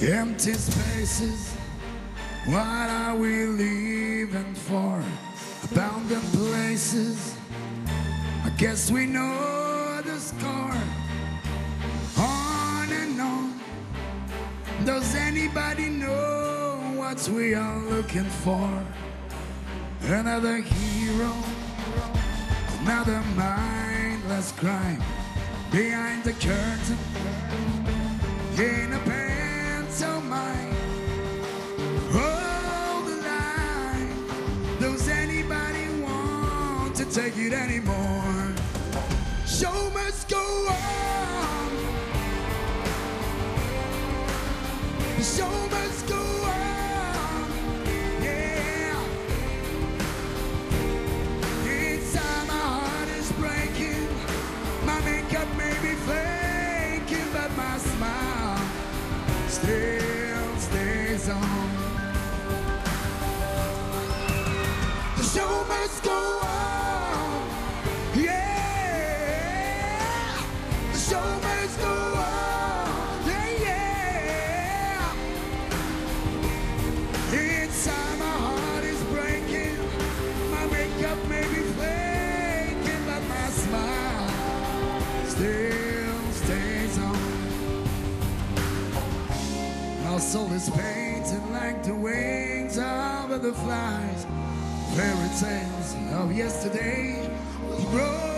Empty spaces, what are we living for? Abandoned places, I guess we know the score. On and on, does anybody know what we are looking for? Another hero, another mindless crime. Behind the curtain, in a pantomime. Hold the line, does anybody want to take it anymore? Show must go on. The show must go on. Yeah. Inside my heart is breaking. My makeup may be faking, but my smile still stays on. The show must go on. Yeah. The show must go on. Yeah, yeah. Inside my heart is breaking. My makeup may be faking, but my smile still stays on. My soul is painted like the wings of butterflies. Fairy tales of yesterday.